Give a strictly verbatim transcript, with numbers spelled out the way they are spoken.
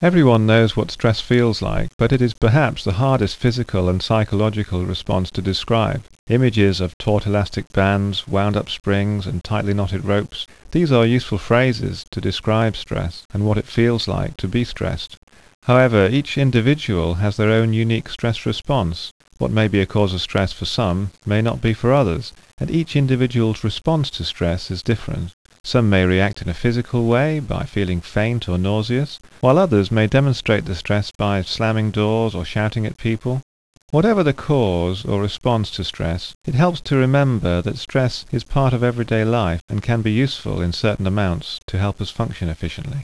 Everyone knows what stress feels like, but it is perhaps the hardest physical and psychological response to describe. Images of taut elastic bands, wound-up springs, and tightly knotted ropes, these are useful phrases to describe stress and what it feels like to be stressed. However, each individual has their own unique stress response. What may be a cause of stress for some may not be for others, and each individual's response to stress is different. Some may react in a physical way by feeling faint or nauseous, while others may demonstrate the stress by slamming doors or shouting at people. Whatever the cause or response to stress, it helps to remember that stress is part of everyday life and can be useful in certain amounts to help us function efficiently.